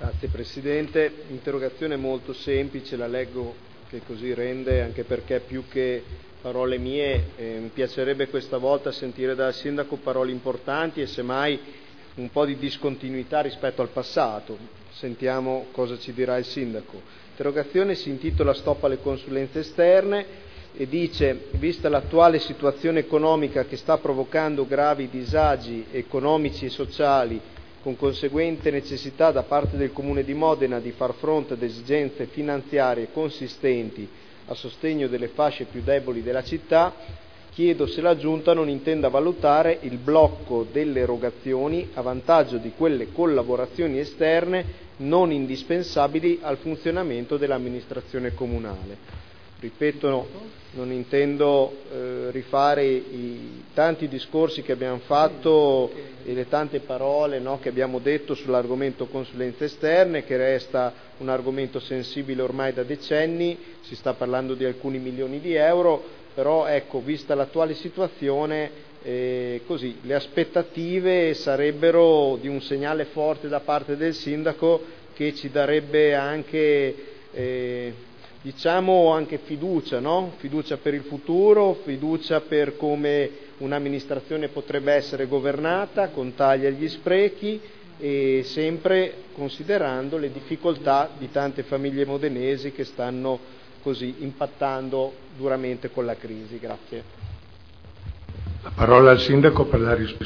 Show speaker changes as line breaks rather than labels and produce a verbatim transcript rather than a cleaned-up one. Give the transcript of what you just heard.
Grazie Presidente, interrogazione molto semplice, la leggo che così rende, anche perché più che parole mie eh, mi piacerebbe questa volta sentire dal Sindaco parole importanti e semmai un po' di discontinuità rispetto al passato. Sentiamo cosa ci dirà il Sindaco. L'interrogazione si intitola Stop alle consulenze esterne e dice: vista l'attuale situazione economica che sta provocando gravi disagi economici e sociali, con conseguente necessità da parte del Comune di Modena di far fronte ad esigenze finanziarie consistenti a sostegno delle fasce più deboli della città, chiedo se la Giunta non intenda valutare il blocco delle erogazioni a vantaggio di quelle collaborazioni esterne non indispensabili al funzionamento dell'amministrazione comunale. Ripeto, non intendo eh, rifare i tanti discorsi che abbiamo fatto e le tante parole no, che abbiamo detto sull'argomento consulenze esterne, che resta un argomento sensibile ormai da decenni, si sta parlando di alcuni milioni di euro, però ecco, vista l'attuale situazione, eh, così, le aspettative sarebbero di un segnale forte da parte del Sindaco che ci darebbe anche... Eh, diciamo anche fiducia, no? Fiducia per il futuro, fiducia per come un'amministrazione potrebbe essere governata con tagli agli sprechi e sempre considerando le difficoltà di tante famiglie modenesi che stanno così impattando duramente con la crisi. Grazie.
La parola al Sindaco per la risposta.